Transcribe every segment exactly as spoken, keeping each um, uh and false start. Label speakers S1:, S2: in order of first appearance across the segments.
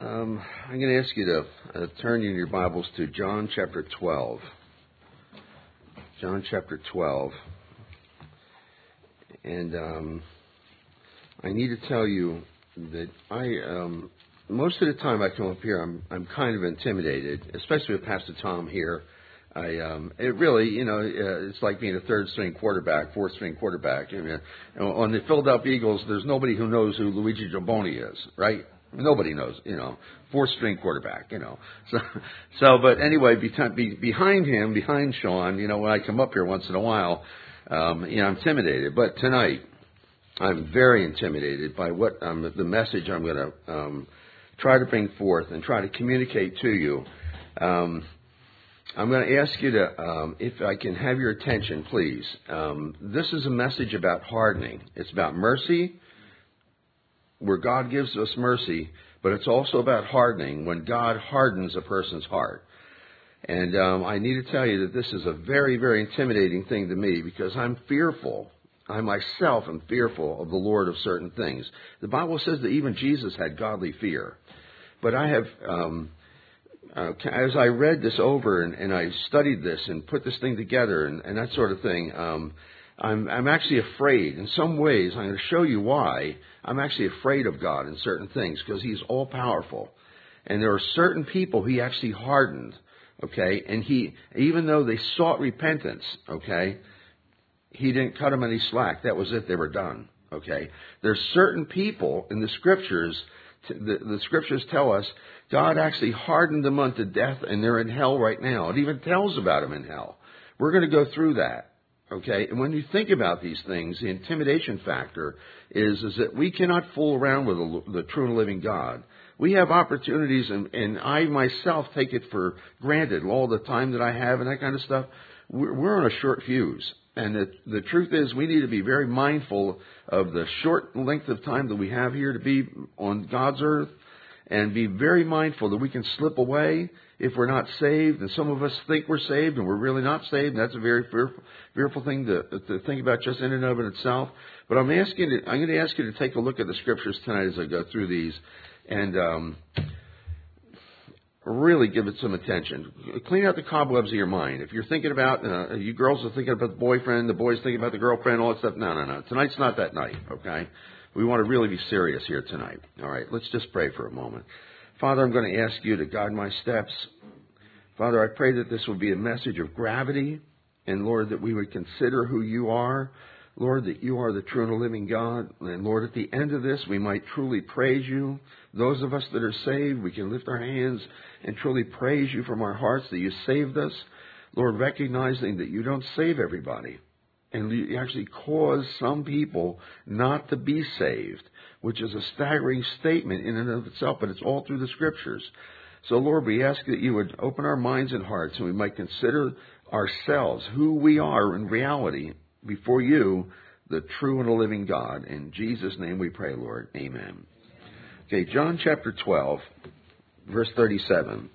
S1: Um, I'm going to ask you to uh, turn in your Bibles to John chapter twelve. John chapter twelve. And um, I need to tell you that I, um, most of the time I come up here, I'm, I'm kind of intimidated, especially with Pastor Tom here. I, um, it really, you know, uh, it's like being a third string quarterback, fourth string quarterback. I mean, on the Philadelphia Eagles, there's nobody who knows who Luigi Giamboni is, right? Nobody knows, you know, fourth string quarterback, you know. So, so, but anyway, be, behind him, behind Sean, you know, when I come up here once in a while, um, you know, I'm intimidated. But tonight, I'm very intimidated by what um, the message I'm going to um, try to bring forth and try to communicate to you. Um, I'm going to ask you to, um, if I can have your attention, please. Um, this is a message about hardening. It's about mercy, where God gives us mercy, but it's also about hardening, when God hardens a person's heart. And um, I need to tell you that this is a very, very intimidating thing to me, because I'm fearful. I myself am fearful of the Lord of certain things. The Bible says that even Jesus had godly fear. But I have, um, uh, as I read this over and, and I studied this and put this thing together and, and that sort of thing, um, I'm, I'm actually afraid. In some ways, I'm going to show you why I'm actually afraid of God in certain things, because He's all-powerful. And there are certain people He actually hardened, okay? And He, even though they sought repentance, okay, He didn't cut them any slack. That was it. They were done, okay? There's certain people in the Scriptures, the, the Scriptures tell us, God actually hardened them unto death, and they're in hell right now. It even tells about them in hell. We're going to go through that. Okay, and when you think about these things, the intimidation factor is, is that we cannot fool around with the, the true and living God. We have opportunities, and, and I myself take it for granted, all the time that I have and that kind of stuff. We're, we're on a short fuse. And the, the truth is, we need to be very mindful of the short length of time that we have here to be on God's earth, and be very mindful that we can slip away if we're not saved. And some of us think we're saved and we're really not saved. And that's a very fearful, fearful thing to, to think about just in and of it itself. But I'm asking you, I'm going to ask you to take a look at the Scriptures tonight as I go through these, and um, really give it some attention. Clean out the cobwebs of your mind. If you're thinking about, uh, you girls are thinking about the boyfriend, the boys thinking about the girlfriend, all that stuff. No, no, no. Tonight's not that night, okay? We want to really be serious here tonight. All right, let's just pray for a moment. Father, I'm going to ask you to guide my steps. Father, I pray that this will be a message of gravity, and Lord, that we would consider who you are. Lord, that you are the true and living God. And Lord, at the end of this, we might truly praise you. Those of us that are saved, we can lift our hands and truly praise you from our hearts that you saved us. Lord, recognizing that you don't save everybody. And you actually cause some people not to be saved, which is a staggering statement in and of itself, but it's all through the Scriptures. So, Lord, we ask that you would open our minds and hearts, and we might consider ourselves, who we are in reality, before you, the true and the living God. In Jesus' name we pray, Lord. Amen. Okay, John chapter twelve, verse thirty-seven.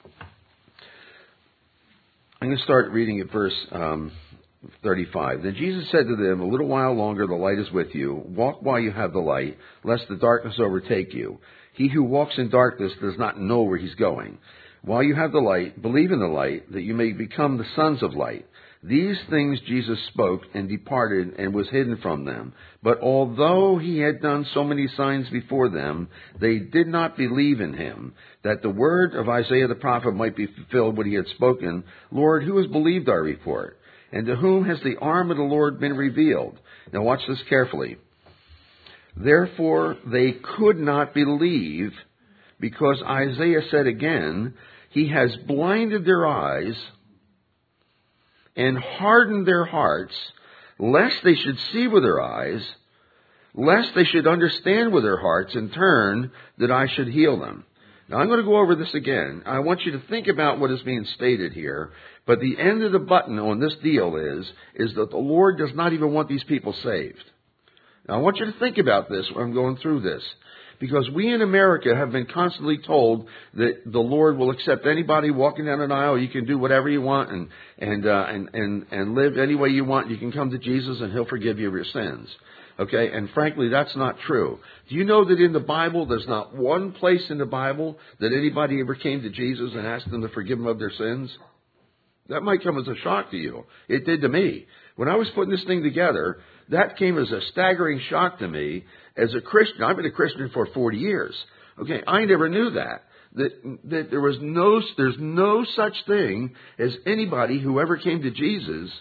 S1: I'm going to start reading at verse Um, thirty-five. Then Jesus said to them, a little while longer the light is with you. Walk while you have the light, lest the darkness overtake you. He who walks in darkness does not know where he's going. While you have the light, believe in the light, that you may become the sons of light. These things Jesus spoke and departed and was hidden from them. But although he had done so many signs before them, they did not believe in him, that the word of Isaiah the prophet might be fulfilled, what he had spoken. Lord, who has believed our report? And to whom has the arm of the Lord been revealed? Now watch this carefully. Therefore they could not believe, because Isaiah said again, he has blinded their eyes and hardened their hearts, lest they should see with their eyes, lest they should understand with their hearts and turn, that I should heal them. Now, I'm going to go over this again. I want you to think about what is being stated here. But the end of the button on this deal is, is that the Lord does not even want these people saved. Now, I want you to think about this when I'm going through this. Because we in America have been constantly told that the Lord will accept anybody walking down an aisle. You can do whatever you want and, and, uh, and, and, and live any way you want. You can come to Jesus and He'll forgive you of your sins. Okay, and frankly, that's not true. Do you know that in the Bible, there's not one place in the Bible that anybody ever came to Jesus and asked him to forgive them of their sins? That might come as a shock to you. It did to me. When I was putting this thing together, that came as a staggering shock to me as a Christian. I've been a Christian for forty years. Okay, I never knew that. That, that there was no, there's no such thing as anybody who ever came to Jesus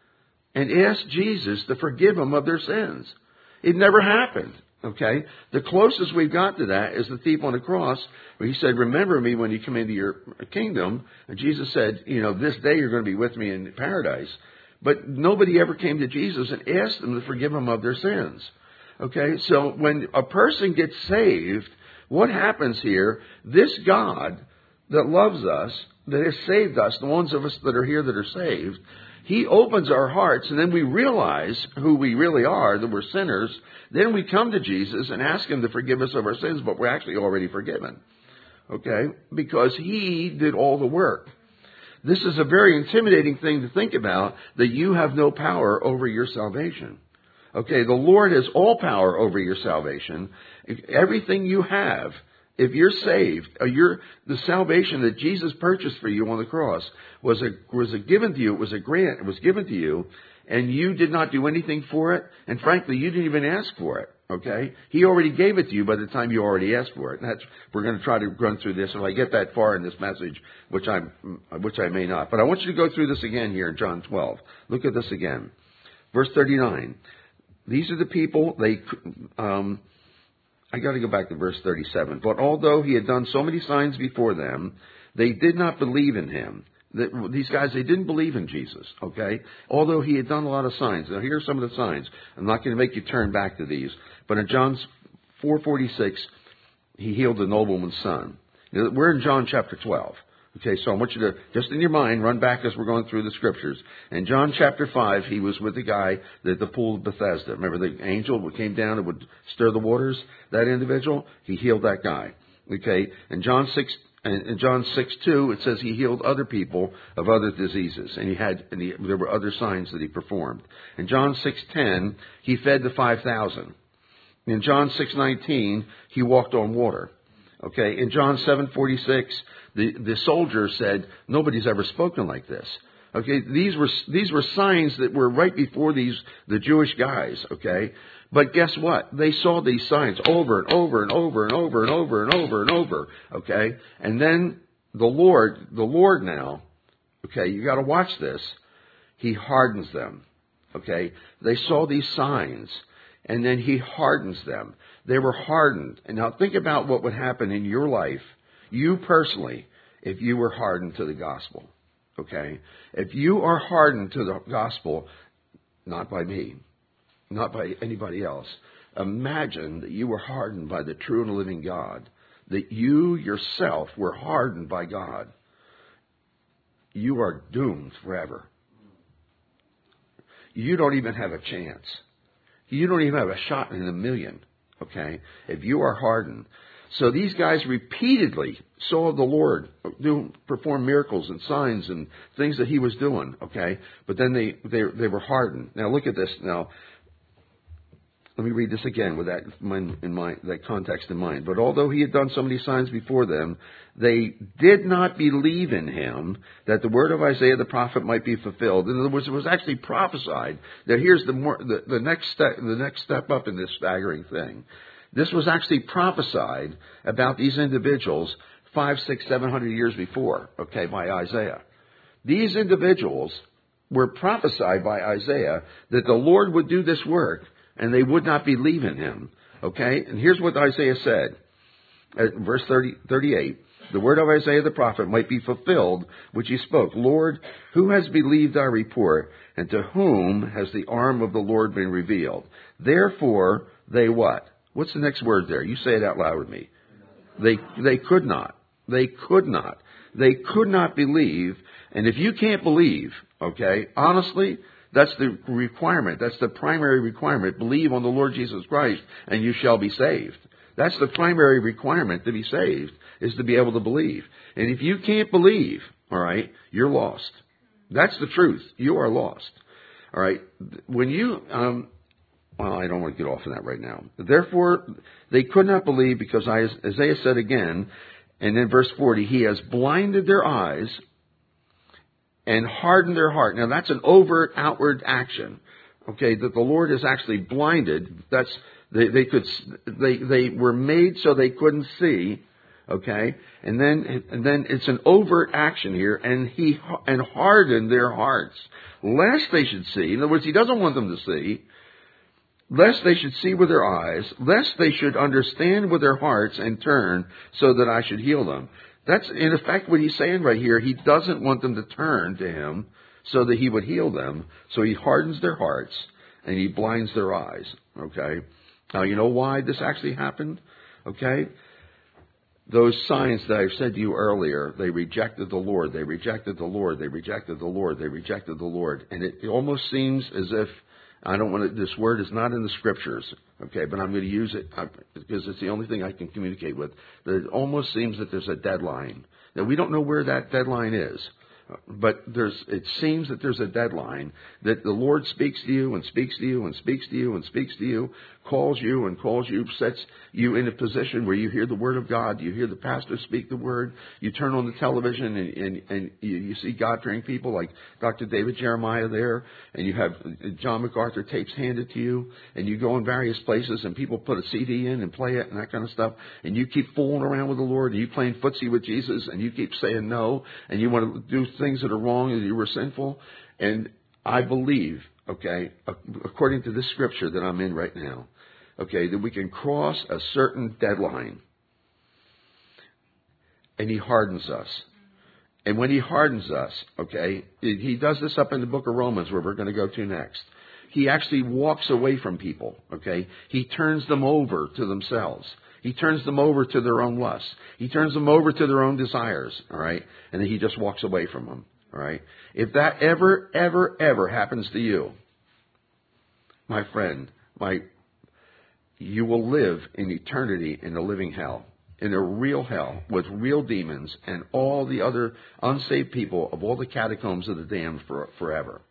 S1: and asked Jesus to forgive them of their sins. It never happened, okay? The closest we've got to that is the thief on the cross, where he said, remember me when you come into your kingdom. And Jesus said, you know, this day you're going to be with me in paradise. But nobody ever came to Jesus and asked them to forgive them of their sins, okay? So when a person gets saved, what happens here, this God that loves us, that has saved us, the ones of us that are here that are saved, he opens our hearts, and then we realize who we really are, that we're sinners. Then we come to Jesus and ask him to forgive us of our sins, but we're actually already forgiven. Okay? Because he did all the work. This is a very intimidating thing to think about, that you have no power over your salvation. Okay? The Lord has all power over your salvation. Everything you have, if you're saved, you're, the salvation that Jesus purchased for you on the cross was a, was a given to you. It was a grant. It was given to you, and you did not do anything for it. And frankly, you didn't even ask for it. Okay, He already gave it to you by the time you already asked for it. And that's, we're going to try to run through this. If I get that far in this message, which I which I may not, but I want you to go through this again here in John twelve. Look at this again, verse thirty-nine. These are the people they. Um, I got to go back to verse thirty-seven. But although he had done so many signs before them, they did not believe in him. The, these guys, they didn't believe in Jesus, okay? Although he had done a lot of signs. Now, here are some of the signs. I'm not going to make you turn back to these. But in John four forty-six, he healed the nobleman's son. Now, we're in John chapter twelve. Okay, so I want you to, just in your mind, run back as we're going through the scriptures. In John chapter five, he was with the guy at the pool of Bethesda. Remember the angel who came down and would stir the waters? That individual, he healed that guy. Okay, in John six, in John six two, it says he healed other people of other diseases, and he had, and he, there were other signs that he performed. In John six ten, he fed the five thousand. In John six nineteen, he walked on water. Okay, in John seven forty-six, the, the soldier said, nobody's ever spoken like this. Okay, these were, these were signs that were right before these, the Jewish guys, okay? But guess what? They saw these signs over and over and over and over and over and over and over, okay? And then the Lord, the Lord now, okay, you got to watch this. He hardens them, okay? They saw these signs, and then he hardens them. They were hardened. And now think about what would happen in your life, you personally, if you were hardened to the gospel. Okay? If you are hardened to the gospel, not by me, not by anybody else, imagine that you were hardened by the true and living God, that you yourself were hardened by God. You are doomed forever. You don't even have a chance. You don't even have a shot in a million. Okay, if you are hardened. So these guys repeatedly saw the Lord do, perform miracles and signs and things that he was doing. Okay, but then they, they, they were hardened. Now look at this. Now, let me read this again with that in mind, that context in mind. But although he had done so many signs before them, they did not believe in him, that the word of Isaiah the prophet might be fulfilled. In other words, it was actually prophesied that here's the more the, the next step the next step up in this staggering thing. This was actually prophesied about these individuals five, six, seven hundred years before, okay, by Isaiah. These individuals were prophesied by Isaiah that the Lord would do this work, and they would not believe in him. Okay? And here's what Isaiah said. At verse thirty, thirty-eight. The word of Isaiah the prophet might be fulfilled, which he spoke. Lord, who has believed our report, and to whom has the arm of the Lord been revealed? Therefore, they what? What's the next word there? You say it out loud with me. They, they could not. They could not. They could not believe. And if you can't believe, okay, honestly, that's the requirement. That's the primary requirement. Believe on the Lord Jesus Christ and you shall be saved. That's the primary requirement to be saved, is to be able to believe. And if you can't believe, all right, you're lost. That's the truth. You are lost. All right. When you, um, well, I don't want to get off on that right now. Therefore, they could not believe because Isaiah said again, and in verse forty, he has blinded their eyes and hardened their heart. Now, that's an overt, outward action. Okay, that the Lord is actually blinded. That's they, they could they they were made so they couldn't see. Okay, and then and then it's an overt action here, and he and hardened their hearts, lest they should see. In other words, he doesn't want them to see, lest they should see with their eyes, lest they should understand with their hearts and turn, so that I should heal them. That's in effect what he's saying right here. He doesn't want them to turn to him so that he would heal them. So he hardens their hearts and he blinds their eyes. Okay. Now, you know why this actually happened? Okay. Those signs that I've said to you earlier, they rejected the Lord. They rejected the Lord. They rejected the Lord. They rejected the Lord. And it, it almost seems as if, I don't want to, this word is not in the scriptures, okay, but I'm going to use it because it's the only thing I can communicate with. That it almost seems that there's a deadline. Now, we don't know where that deadline is, but there's, it seems that there's a deadline that the Lord speaks to you and speaks to you and speaks to you and speaks to you, calls you and calls you, sets you in a position where you hear the word of God, you hear the pastor speak the word, you turn on the television and, and, and you, you see God-fearing people like Doctor David Jeremiah there, and you have John MacArthur tapes handed to you, and you go in various places and people put a C D in and play it and that kind of stuff, and you keep fooling around with the Lord, and you playing footsie with Jesus, and you keep saying no, and you want to do things that are wrong and you were sinful. And I believe, okay, according to this scripture that I'm in right now, okay, that we can cross a certain deadline. And he hardens us. And when he hardens us, okay, he does this up in the book of Romans where we're going to go to next. He actually walks away from people, okay? He turns them over to themselves. He turns them over to their own lusts. He turns them over to their own desires, all right? And then he just walks away from them, all right? If that ever, ever, ever happens to you, my friend, my, you will live in eternity in the living hell, in a real hell with real demons and all the other unsaved people of all the catacombs of the damned for, forever.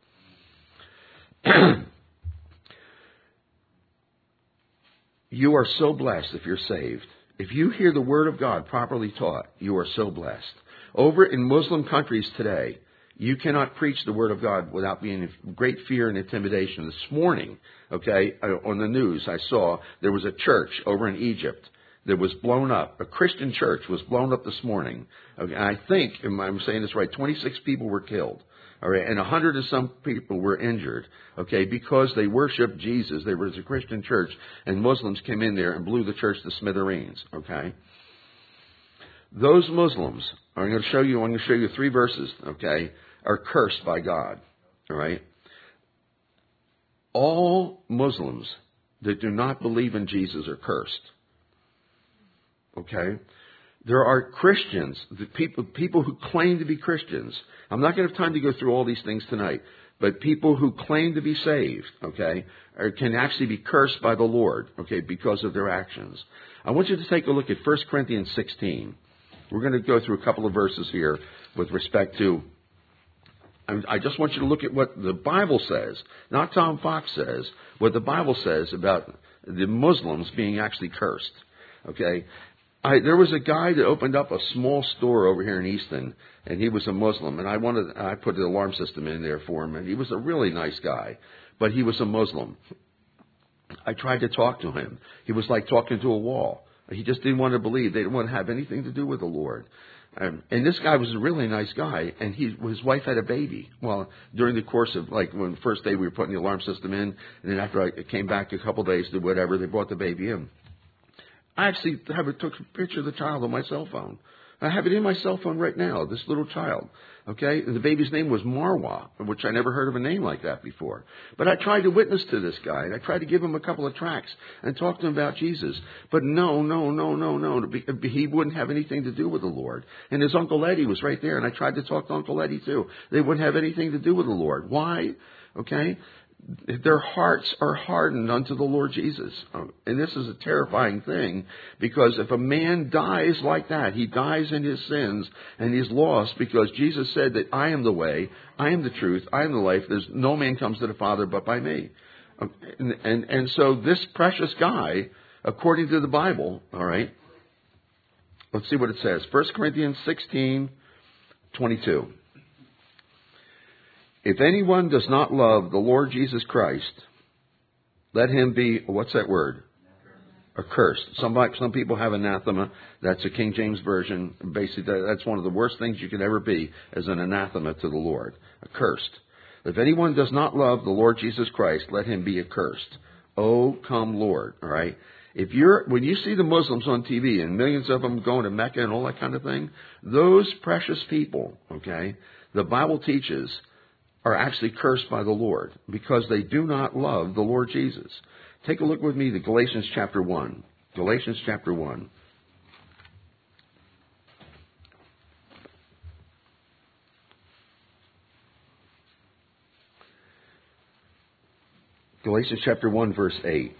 S1: You are so blessed if you're saved. If you hear the Word of God properly taught, you are so blessed. Over in Muslim countries today, you cannot preach the Word of God without being in great fear and intimidation. This morning, okay, on the news, I saw there was a church over in Egypt that was blown up. A Christian church was blown up this morning. Okay, and I think, if I'm saying this right, twenty-six people were killed. All right, and a hundred and some people were injured, okay, because they worshiped Jesus. They were a Christian church, and Muslims came in there and blew the church to smithereens, okay. Those Muslims, I'm going to show you, I'm going to show you three verses, okay, are cursed by God, all right. All Muslims that do not believe in Jesus are cursed, okay. There are Christians, the people, people who claim to be Christians. I'm not going to have time to go through all these things tonight, but people who claim to be saved, okay, are, can actually be cursed by the Lord, okay, because of their actions. I want you to take a look at First Corinthians sixteen. We're going to go through a couple of verses here with respect to, I just want you to look at what the Bible says, not Tom Fox says, what the Bible says about the Muslims being actually cursed, okay. I, there was a guy that opened up a small store over here in Easton, and he was a Muslim, and I wanted, I put the alarm system in there for him, and he was a really nice guy, but he was a Muslim. I tried to talk to him. He was like talking to a wall. He just didn't want to believe. They didn't want to have anything to do with the Lord. Um, and this guy was a really nice guy, and he, his wife had a baby. Well, during the course of, like, when the first day we were putting the alarm system in, and then after I came back a couple days to whatever, they brought the baby in. I actually have a, took a picture of the child on my cell phone. I have it in my cell phone right now, this little child. Okay? And the baby's name was Marwa, which I never heard of a name like that before. But I tried to witness to this guy, and I tried to give him a couple of tracts and talk to him about Jesus. But no, no, no, no, no. He wouldn't have anything to do with the Lord. And his Uncle Eddie was right there, and I tried to talk to Uncle Eddie too. They wouldn't have anything to do with the Lord. Why? Okay? Their hearts are hardened unto the Lord Jesus. And this is a terrifying thing, because if a man dies like that, he dies in his sins and he's lost, because Jesus said that I am the way, I am the truth, I am the life. There's no man comes to the Father but by me. And, and, and so this precious guy, according to the Bible, all right, let's see what it says. First Corinthians sixteen twenty-two. If anyone does not love the Lord Jesus Christ, let him be, what's that word? Accursed. Some, some people have anathema. That's a King James Version. Basically, that's one of the worst things you can ever be, as an anathema to the Lord. Accursed. If anyone does not love the Lord Jesus Christ, let him be accursed. Oh, come Lord. All right. If you're, when you see the Muslims on T V and millions of them going to Mecca and all that kind of thing, those precious people, okay, the Bible teaches, are actually cursed by the Lord because they do not love the Lord Jesus. Take a look with me to Galatians chapter one. Galatians chapter one. Galatians chapter one, verse eight.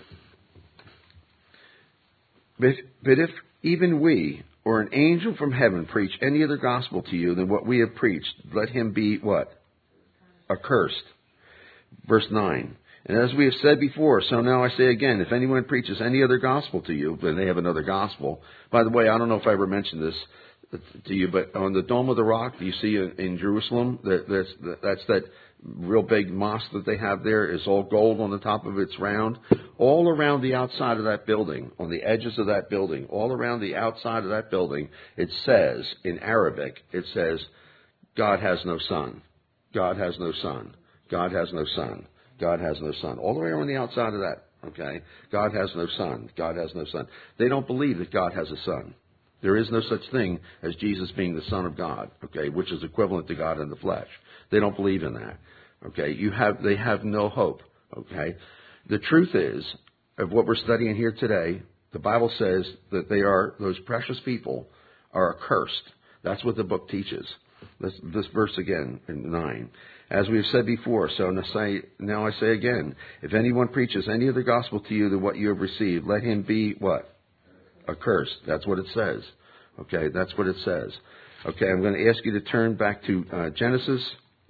S1: But, but if even we or an angel from heaven preach any other gospel to you than what we have preached, let him be what? Accursed. Verse nine. And as we have said before, so now I say again, if anyone preaches any other gospel to you, then they have another gospel. By the way, I don't know if I ever mentioned this to you, but on the Dome of the Rock, you see in Jerusalem, that's, that's that real big mosque that they have there. It's all gold on the top of it. It's round. All around the outside of that building, on the edges of that building, all around the outside of that building, it says, in Arabic, it says, God has no son. God has no son. God has no son. God has no son. All the way around the outside of that, okay? God has no son. God has no son. They don't believe that God has a son. There is no such thing as Jesus being the Son of God, okay, which is equivalent to God in the flesh. They don't believe in that, okay? You have, they have no hope, okay? The truth is, of what we're studying here today, the Bible says that they are, those precious people are accursed. That's what the book teaches. This, this verse again in nine. As we have said before, so now I say again, if anyone preaches any other gospel to you than what you have received, let him be what? Accursed. That's what it says. Okay, that's what it says. Okay, I'm going to ask you to turn back to uh, Genesis.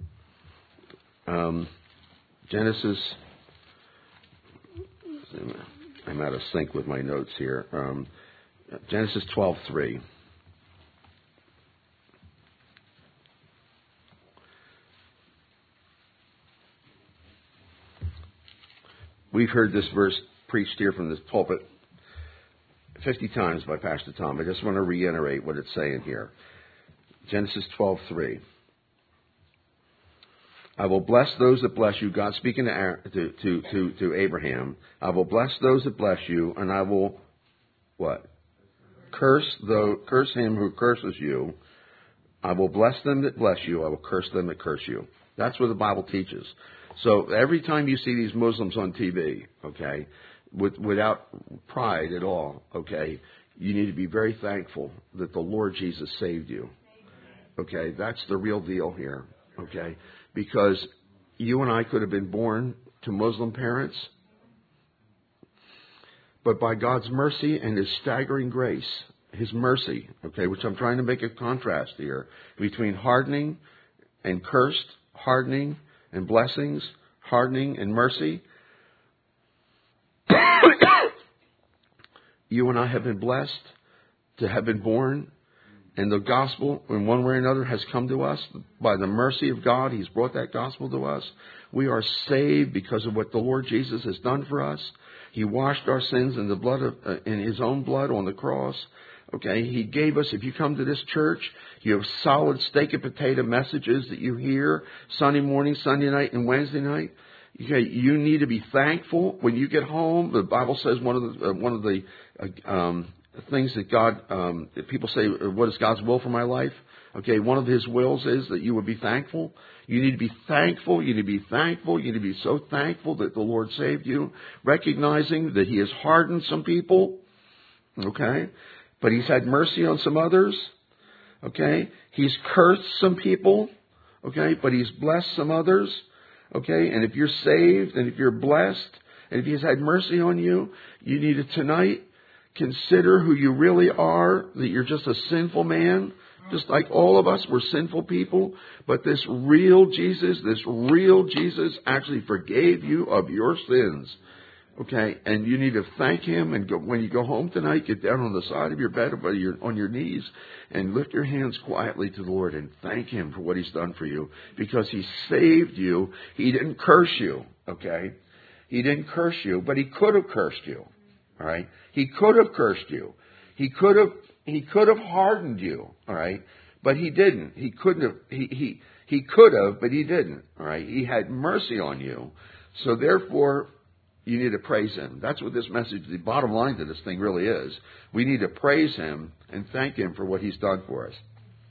S1: Um, Genesis. I'm out of sync with my notes here. Um, Genesis twelve three. We've heard this verse preached here from this pulpit fifty times by Pastor Tom. I just want to reiterate what it's saying here. Genesis twelve three. I will bless those that bless you. God speaking to, to, to, to, to Abraham. I will bless those that bless you, and I will, what? Curse, though, curse him who curses you. I will bless them that bless you. I will curse them that curse you. That's what the Bible teaches. So every time you see these Muslims on T V, okay, with, without pride at all, okay, you need to be very thankful that the Lord Jesus saved you. Okay, that's the real deal here, okay, because you and I could have been born to Muslim parents, but by God's mercy and His staggering grace, His mercy, okay, which I'm trying to make a contrast here between hardening and cursed, hardening and blessings, hardening and mercy. You and I have been blessed to have been born, and the gospel, in one way or another, has come to us by the mercy of God. He's brought that gospel to us. We are saved because of what the Lord Jesus has done for us. He washed our sins in the blood of, uh, in His own blood on the cross. Okay, He gave us, if you come to this church, you have solid steak and potato messages that you hear Sunday morning, Sunday night, and Wednesday night. Okay, you need to be thankful when you get home. The Bible says one of the uh, one of the uh, um, things that God, um, that people say, what is God's will for my life? Okay, one of His wills is that you would be thankful. You need to be thankful. You need to be thankful. You need to be so thankful that the Lord saved you, recognizing that He has hardened some people. Okay. But He's had mercy on some others, okay? He's cursed some people, okay? But He's blessed some others, okay? And if you're saved and if you're blessed and if He's had mercy on you, you need to tonight consider who you really are, that you're just a sinful man
S2: just like all of us, we're sinful people. But this real Jesus, this real Jesus actually forgave you of your sins. Okay, and you need to thank him. And go, when you go home tonight, get down on the side of your bed or your, on your knees and lift your hands quietly to the Lord and thank him for what he's done for you. Because he saved you. He didn't curse you. Okay, he didn't curse you, but he could have cursed you. All right, he could have cursed you. He could have he could have hardened you. All right, but he didn't. He couldn't have. He he he could have, but he didn't. All right, he had mercy on you. So therefore, you need to praise him. That's what this message, the bottom line to this thing really is. We need to praise him and thank him for what he's done for us.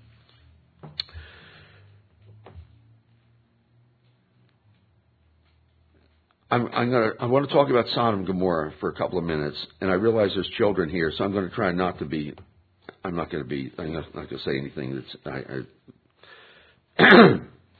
S2: I'm, I'm gonna, I want to talk about Sodom and Gomorrah for a couple of minutes, and I realize there's children here, so I'm going to try not to be, I'm not going to be, I'm not, not going to say anything that's, I, I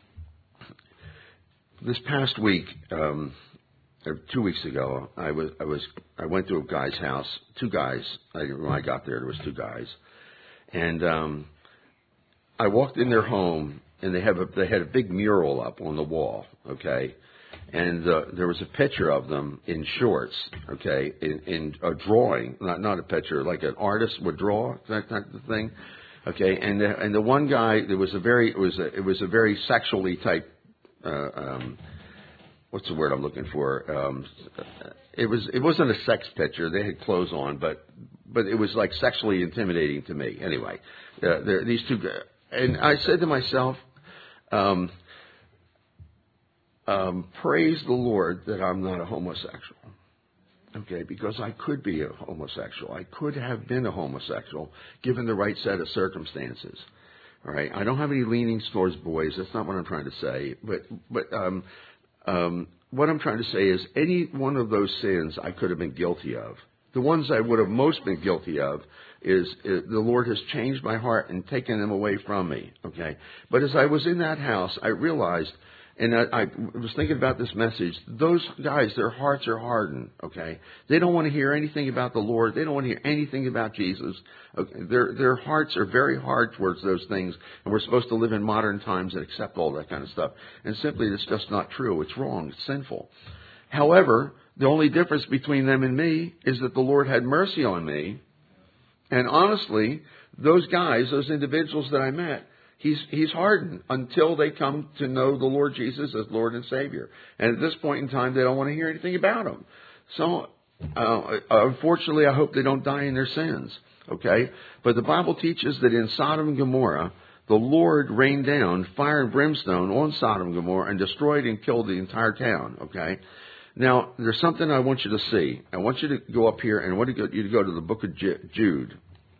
S2: this past week, um, Two weeks ago, I was I was I went to a guy's house. Two guys. I, when I got there, there was two guys, and um, I walked in their home, and they have a they had a big mural up on the wall. Okay, and uh, there was a picture of them in shorts. Okay, in, in a drawing, not not a picture, like an artist would draw, that type of thing. Okay, and the, and the one guy, there was a very it was a, it was a very sexually type. Uh, um, What's the word I'm looking for? Um, it was it wasn't a sex picture. They had clothes on, but but it was like sexually intimidating to me. Anyway, uh, there, these two, and I said to myself, um, um, "Praise the Lord that I'm not a homosexual." Okay, because I could be a homosexual. I could have been a homosexual given the right set of circumstances. All right, I don't have any leanings towards boys. That's not what I'm trying to say. But but. Um, Um, what I'm trying to say is any one of those sins I could have been guilty of. The ones I would have most been guilty of is, is the Lord has changed my heart and taken them away from me. Okay. But as I was in that house, I realized, and I, I was thinking about this message, those guys, their hearts are hardened. Okay. They don't want to hear anything about the Lord. They don't want to hear anything about Jesus. Okay. Their, their hearts are very hard towards those things. And we're supposed to live in modern times and accept all that kind of stuff. And simply, it's just not true. It's wrong. It's sinful. However, the only difference between them and me is that the Lord had mercy on me. And honestly, those guys, those individuals that I met, He's, he's hardened until they come to know the Lord Jesus as Lord and Savior. And at this point in time, they don't want to hear anything about him. So, uh, unfortunately, I hope they don't die in their sins. Okay? But the Bible teaches that in Sodom and Gomorrah, the Lord rained down fire and brimstone on Sodom and Gomorrah and destroyed and killed the entire town. Okay? Now, there's something I want you to see. I want you to go up here and I want you to go to the book of Jude.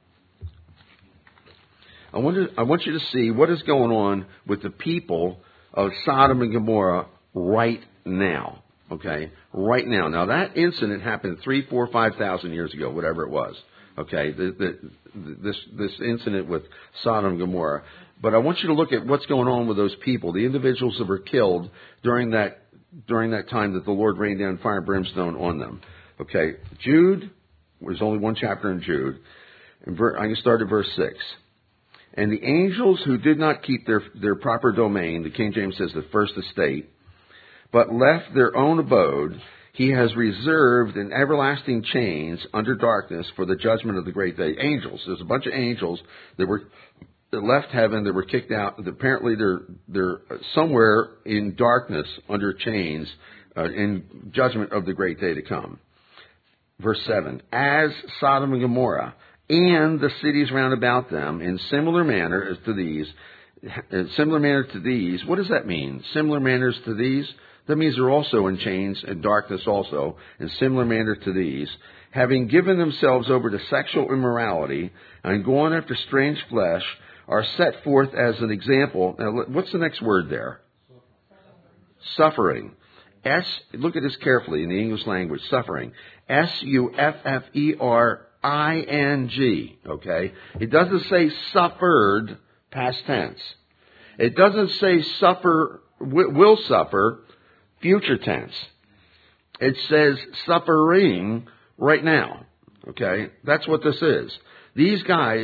S2: I want, to, I want you to see what is going on with the people of Sodom and Gomorrah right now. Okay, right now. Now that incident happened three, four, five thousand years ago, whatever it was. Okay, the, the, this this incident with Sodom and Gomorrah. But I want you to look at what's going on with those people, the individuals that were killed during that during that time that the Lord rained down fire and brimstone on them. Okay, Jude. There's only one chapter in Jude. And I'm going to start at verse six. And the angels who did not keep their, their proper domain, the King James says the first estate, but left their own abode, he has reserved in everlasting chains under darkness for the judgment of the great day. Angels. There's a bunch of angels that were that left heaven, that were kicked out. Apparently they're, they're somewhere in darkness under chains uh, in judgment of the great day to come. Verse seven. As Sodom and Gomorrah and the cities round about them, in similar manner as to these, in similar manner to these, what does that mean? Similar manners to these? That means they're also in chains and darkness also, in similar manner to these, having given themselves over to sexual immorality and gone after strange flesh, are set forth as an example. Now, what's the next word there? Suffering. S, look at this carefully in the English language, suffering. S U F F E R I N G, okay? It doesn't say suffered, past tense. It doesn't say suffer, will suffer, future tense. It says suffering right now, okay? That's what this is. These guys,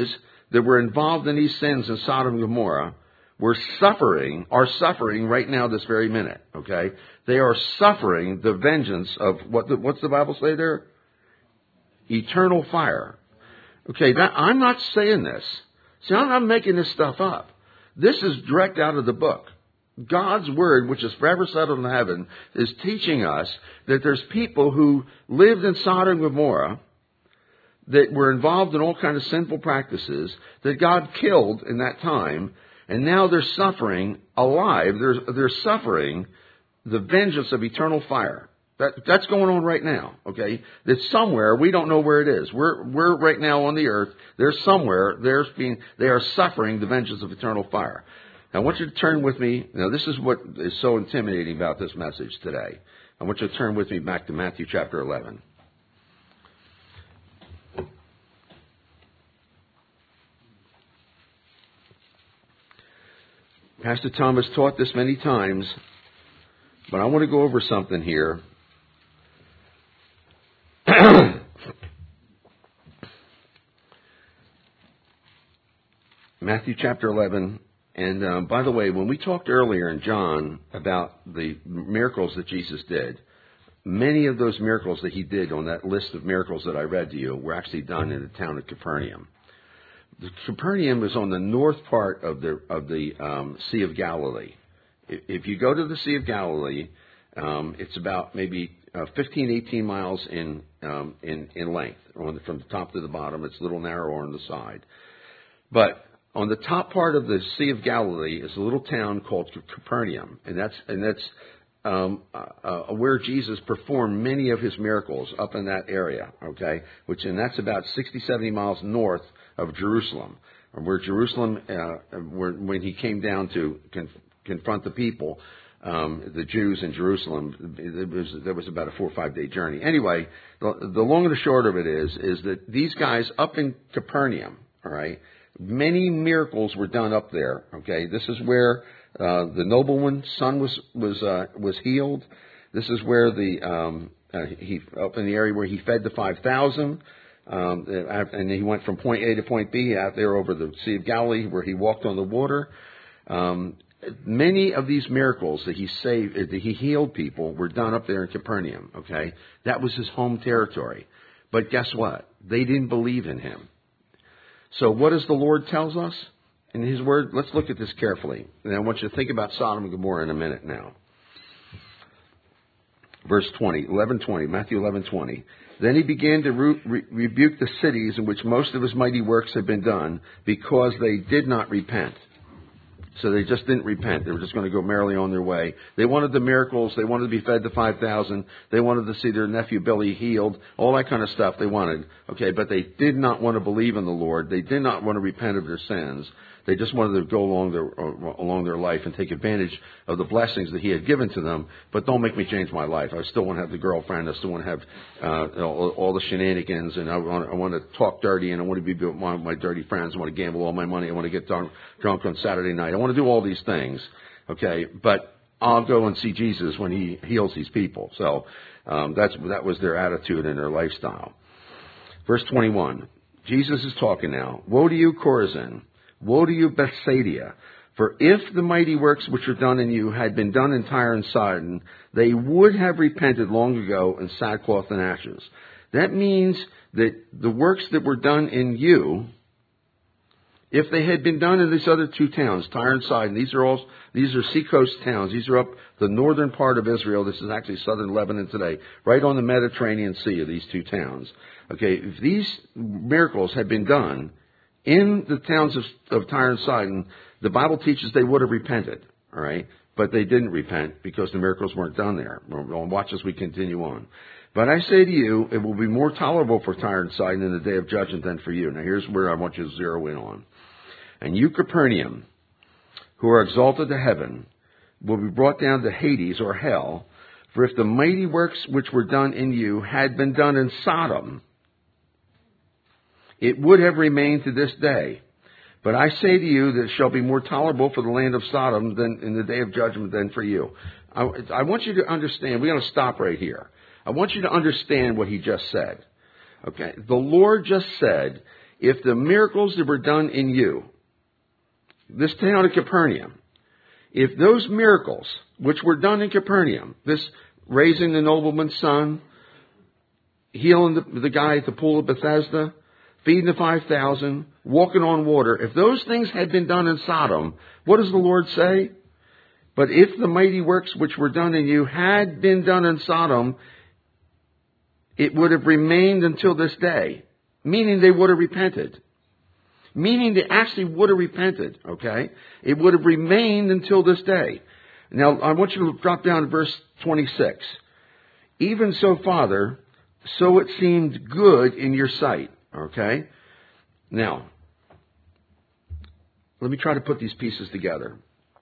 S2: that were involved in these sins in Sodom and Gomorrah were suffering, are suffering right now this very minute, okay? They are suffering the vengeance of, what the, what's the Bible say there? Eternal fire. Okay, that, I'm not saying this. See, I'm not making this stuff up. This is direct out of the book. God's word, which is forever settled in heaven, is teaching us that there's people who lived in Sodom and Gomorrah that were involved in all kinds of sinful practices that God killed in that time, and now they're suffering alive. They're, they're suffering the vengeance of eternal fire. That, that's going on right now, okay? It's somewhere. We don't know where it is. We're, we're right now on the earth. There's somewhere. There's being, they are suffering the vengeance of eternal fire. Now, I want you to turn with me. Now, this is what is so intimidating about this message today. I want you to turn with me back to Matthew chapter eleven. Pastor Tom has taught this many times, but I want to go over something here. Matthew chapter eleven. And um, by the way, when we talked earlier in John about the miracles that Jesus did, many of those miracles that he did on that list of miracles that I read to you were actually done in the town of Capernaum. The Capernaum is on the north part of the of the um, Sea of Galilee. If you go to the Sea of Galilee, um, it's about maybe uh, fifteen, eighteen miles in um, in in length, on, from the top to the bottom. It's a little narrower on the side, but on the top part of the Sea of Galilee is a little town called Capernaum, and that's and that's um, uh, where Jesus performed many of his miracles up in that area. Okay, which and that's about sixty, seventy miles north of Jerusalem, where Jerusalem, uh, where, when he came down to conf- confront the people, um, the Jews in Jerusalem, it was, there was about a four or five day journey. Anyway, the, the long and the short of it is, is that these guys up in Capernaum, all right, many miracles were done up there. Okay, this is where uh, the nobleman's son was was uh, was healed. This is where the um, uh, he up in the area where he fed the five thousand. Um, and he went from point A to point B out there over the Sea of Galilee where he walked on the water. Um, many of these miracles that he saved, that he healed people, were done up there in Capernaum. Okay, that was his home territory. But guess what? They didn't believe in him. So what does the Lord tells us in his word? Let's look at this carefully. And I want you to think about Sodom and Gomorrah in a minute now. Verse twenty, eleven twenty, Matthew eleven twenty. Then he began to re- re- rebuke the cities in which most of his mighty works had been done, because they did not repent. So they just didn't repent. They were just going to go merrily on their way. They wanted the miracles. They wanted to be fed the five thousand. They wanted to see their nephew Billy healed. All that kind of stuff they wanted. Okay, but they did not want to believe in the Lord. They did not want to repent of their sins. They just wanted to go along their along their life and take advantage of the blessings that he had given to them. But don't make me change my life. I still want to have the girlfriend. I still want to have uh, all, all the shenanigans, and I want, I want to talk dirty, and I want to be with my, my dirty friends. I want to gamble all my money. I want to get drunk, drunk on Saturday night. I want to do all these things. Okay, but I'll go and see Jesus when he heals these people. So um, that's that was their attitude and their lifestyle. Verse twenty-one. Jesus is talking now. Woe to you, Chorazin! Woe to you, Bethsaida! For if the mighty works which are done in you had been done in Tyre and Sidon, they would have repented long ago in sackcloth and ashes. That means that the works that were done in you, if they had been done in these other two towns, Tyre and Sidon, these are all these are seacoast towns. These are up the northern part of Israel. This is actually southern Lebanon today, right on the Mediterranean Sea of these two towns. Okay, if these miracles had been done in the towns of, of Tyre and Sidon, the Bible teaches they would have repented, all right? But they didn't repent because the miracles weren't done there. Well, watch as we continue on. But I say to you, it will be more tolerable for Tyre and Sidon in the day of judgment than for you. Now, here's where I want you to zero in on. And you, Capernaum, who are exalted to heaven, will be brought down to Hades or hell. For if the mighty works which were done in you had been done in Sodom, it would have remained to this day. But I say to you that it shall be more tolerable for the land of Sodom than in the day of judgment than for you. I, I want you to understand. We're going to stop right here. I want you to understand what he just said. Okay, the Lord just said,
S1: if the miracles that were done in you, this town of Capernaum, if those miracles which were done in Capernaum, this raising the nobleman's son, healing the, the guy at the pool of Bethesda, feeding the five thousand, walking on water, if those things had been done in Sodom, what does the Lord say? But if the mighty works which were done in you had been done in Sodom, it would have remained until this day. Meaning they would have repented. Meaning they actually would have repented, okay? It would have remained until this day. Now, I want you to drop down to verse twenty-six. Even so, Father, so it seemed good in your sight, okay? Now, let me try to put these pieces together.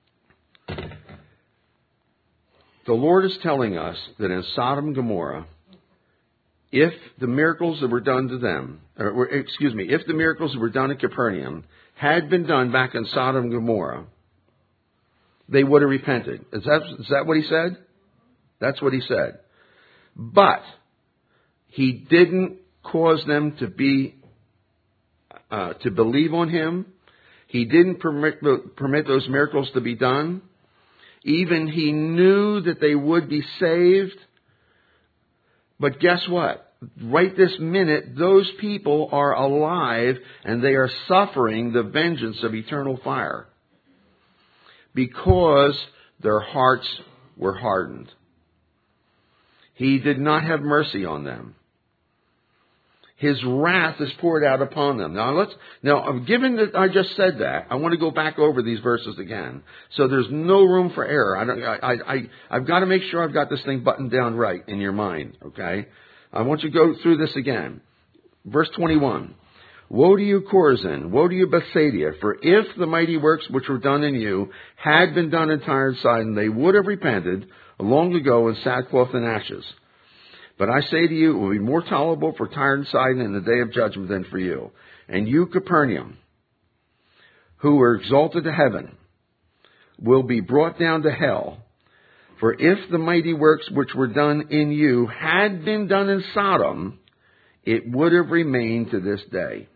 S1: The Lord is telling us that in Sodom and Gomorrah, if the miracles that were done to them, or excuse me, if the miracles that were done at Capernaum had been done back in Sodom and Gomorrah, they would have repented. Is that, is that what he said? That's what he said. But he didn't cause them to be, uh, to believe on him. He didn't permit, permit those miracles to be done. Even he knew that they would be saved. But guess what? Right this minute, those people are alive and they are suffering the vengeance of eternal fire because their hearts were hardened. He did not have mercy on them. His wrath is poured out upon them. Now, let's, now, given that I just said that, I want to go back over these verses again. So there's no room for error. I don't, I, I, I've got to make sure I've got this thing buttoned down right in your mind, okay? I want you to go through this again. Verse twenty-one. Woe to you, Chorazin! Woe to you, Bethsaida! For if the mighty works which were done in you had been done in Tyre and Sidon, they would have repented long ago in sackcloth and ashes. But I say to you, it will be more tolerable for Tyre and Sidon in the day of judgment than for you. And you, Capernaum, who were exalted to heaven, will be brought down to hell. For if the mighty works which were done in you had been done in Sodom, it would have remained to this day.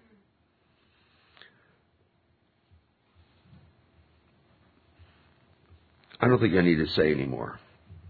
S1: I don't think I need to say anymore.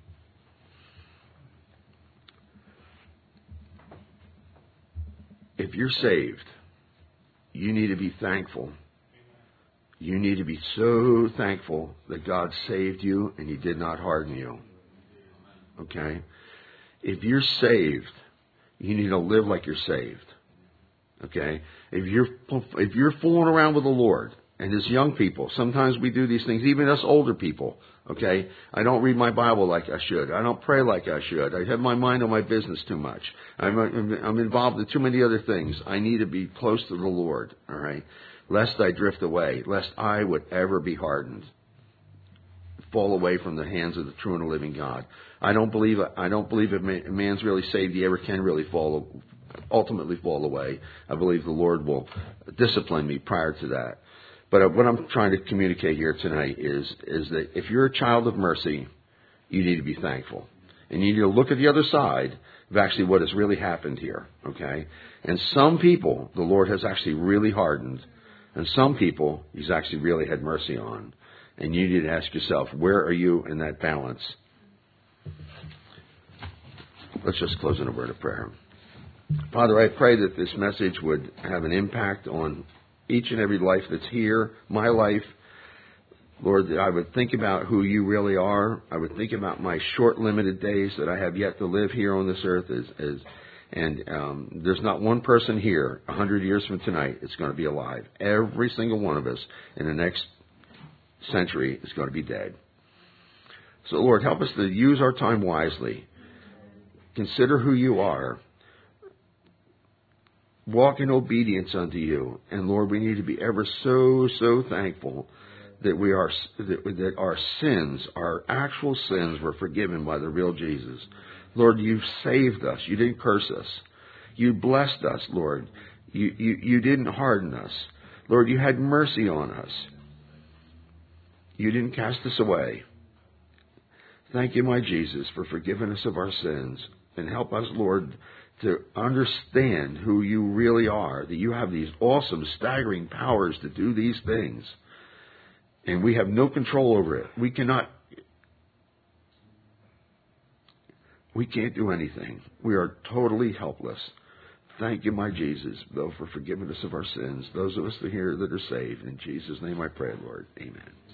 S1: If you're saved, you need to be thankful. You need to be so thankful that God saved you and He did not harden you. Okay? If you're saved, you need to live like you're saved. Okay? If you're, if you're fooling around with the Lord, and as young people, sometimes we do these things, even us older people. Okay? I don't read my Bible like I should. I don't pray like I should. I have my mind on my business too much. I'm, I'm involved in too many other things. I need to be close to the Lord. All right? Lest I drift away, lest I would ever be hardened, fall away from the hands of the true and living God. I don't believe I don't believe if a man's really saved, he ever can really fall, ultimately fall away. I believe the Lord will discipline me prior to that. But what I'm trying to communicate here tonight is is that if you're a child of mercy, you need to be thankful, and you need to look at the other side of actually what has really happened here. Okay, and some people the Lord has actually really hardened. And some people He's actually really had mercy on. And you need to ask yourself, where are you in that balance? Let's just close in a word of prayer. Father, I pray that this message would have an impact on each and every life that's here, my life. Lord, that I would think about who you really are. I would think about my short, limited days that I have yet to live here on this earth as, as And um, there's not one person here a hundred years from tonight that's going to be alive. Every single one of us in the next century is going to be dead. So, Lord, help us to use our time wisely. Consider who you are. Walk in obedience unto you. And, Lord, we need to be ever so, so thankful that we are that, that our sins, our actual sins, were forgiven by the real Jesus. Lord, you've saved us. You didn't curse us. You blessed us, Lord. You, you, you didn't harden us. Lord, you had mercy on us. You didn't cast us away. Thank you, my Jesus, for forgiving us of our sins. And help us, Lord,
S2: to understand who you really are, that you have these awesome, staggering powers to do these things, and we have no control over it. We cannot, we can't do anything. We are totally helpless. Thank you, my Jesus, though, for forgiving us of our sins. Those of us here that are saved, in Jesus' name I pray, Lord. Amen.